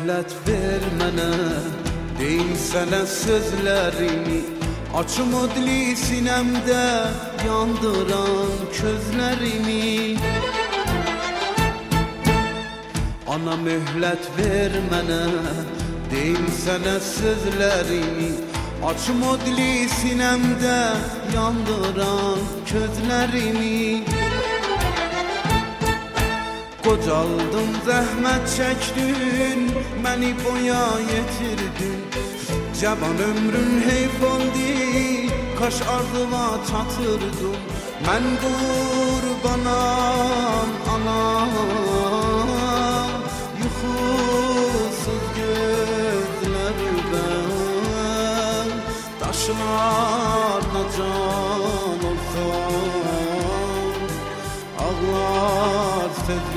möhlət ver mənə, deyim sənə sözlərimi. Açım odli sinəmdə yandıran közlərimi. Ana möhlət ver mənə, deyim sənə sözlərimi. Açım odli sinəmdə yandıran közlərimi. Qocaldım, zəhmət çəkdin, məni boya yetirdin. Cavan ömrün heyf oldu, kaş ardıma çatırdım. Mən qurbanam anam, yuxusuz gözlərimdən. Daşlarına can olsam, ağlar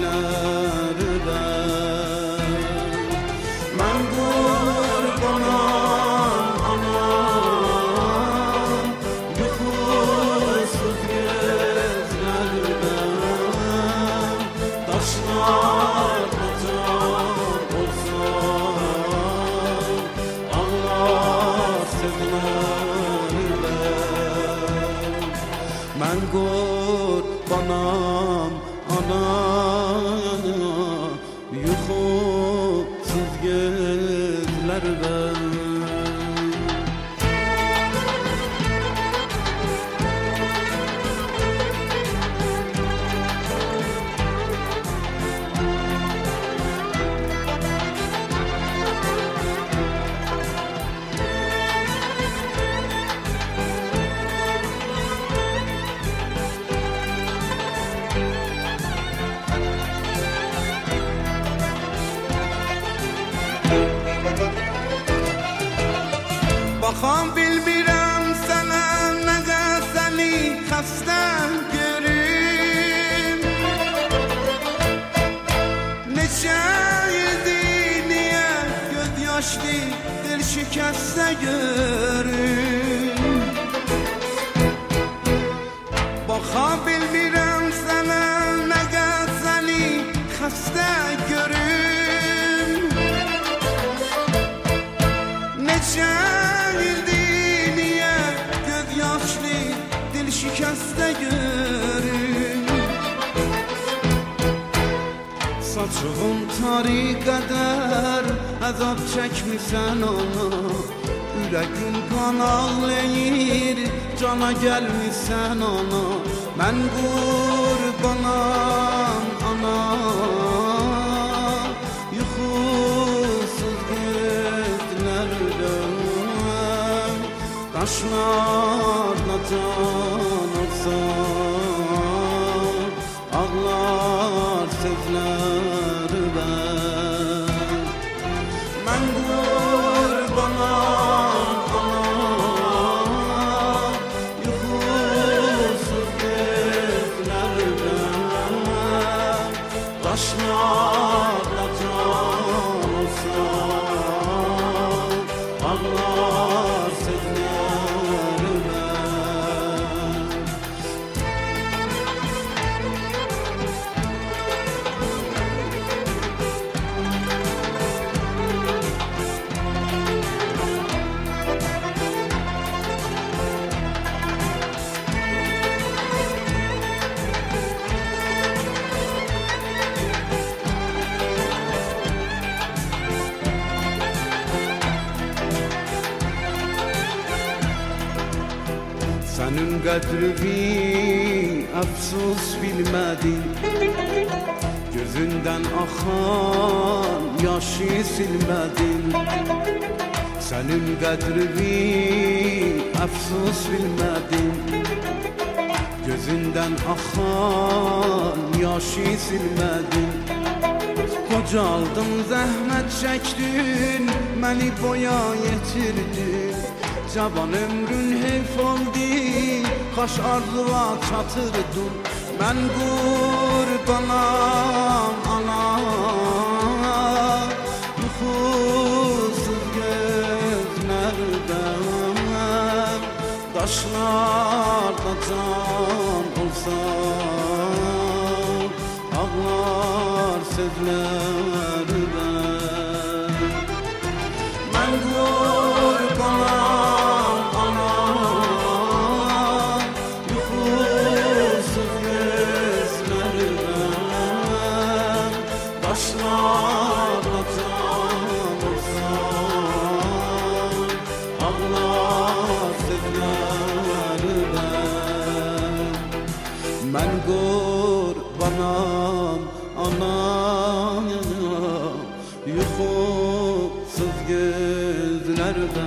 sözlərimdən. Mən qurbanam anam, yuxusuz gözlərimdən. Daşlarına can olsam, ağlar sözlərimdən. Mən qurbanam anam, yuxusuz gözlərdən. Baxan bilmirəm sənə, nəqə səni xəstə görüm. Neçə ildir, niyə göz yaşlı dil şikəstə görüm. Baxan bilmirəm sənə, nəqə səni xəstə görüm. Neçə şikəstə görüm. Saçığın tari qədər əzab çəkmisən ona. Ürəyin qan ağlayır, cana gəlmisən ona. Mən qurbanam ana, yuxusuz gözlərdən. Daşlarına can olsam, ağlar sözlərimdən. Mən qurbanam anam, yuxusuz gözlərdən. Daşlarına can olsam, ağlar sənin qədrini əfsus bilmədin. Gözündən axan yaşı silmədin. Sənin qədrini əfsus bilmədin. Gözündən axan yaşı silmədin. Qocaldın, zəhmət çəkdin, məni boya yetirdin. Cavan ömrün heyf oldu, kaş arzuğa çatırdın. Mən qurbanam ana, yuxusuz gözlərdən. Daşlarda can olsam, ağlar sözlərimdən. anam, uykusuz gözlerde